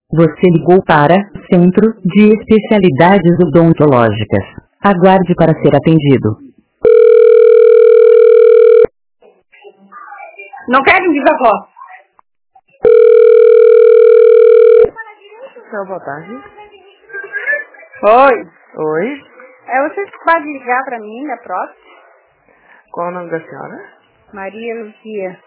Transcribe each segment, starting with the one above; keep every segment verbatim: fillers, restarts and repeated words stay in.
Você ligou para Centro de Especialidades Odontológicas. Aguarde para ser atendido. Não quero viva voz. Então, boa tarde. Oi. Oi. É, você pode ligar para mim na próxima? Qual o nome da senhora? Maria Luzia.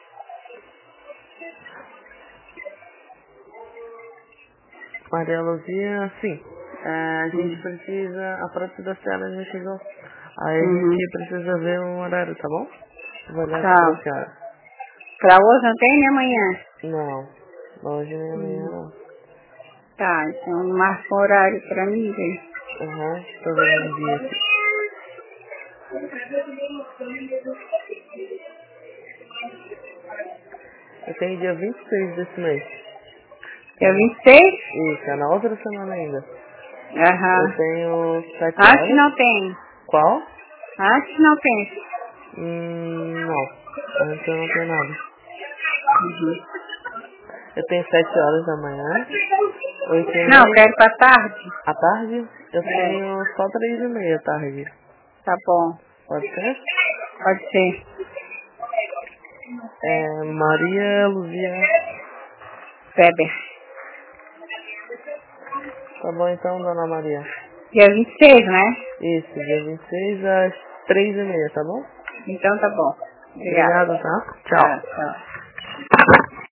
Maria Luzia, sim. É, a gente hum. precisa, a prótese da senhora já chegou. Aí Uhum. a gente precisa ver um horário, tá bom? Vou olhar Tá. pra senhora. Pra hoje não tem nem amanhã? Não, hoje nem amanhã Hum. não. Tá, então marca um horário pra mim ver. Aham, uhum, tô vendo um dia aqui. Eu tenho dia vinte e seis desse mês. Dia vinte e seis? Isso, é na outra semana ainda. Aham. Eu tenho sete Acho horas. que não tem. Qual? Acho que não tem. Hum, não. Antes eu não tenho nada. Uhum. Eu tenho sete horas da manhã. Oito e Não, meia. quero pra tarde. À tarde? Eu É. tenho só três e meia à tarde. Tá bom. Pode ser? Pode ser. É, Maria Luzia. Weber. Tá bom então, dona Maria. Dia vinte e seis, né? Isso, dia vinte e seis às três e meia, tá bom? Então tá bom. Obrigada. Obrigado, tá? Tchau. Tá, tchau.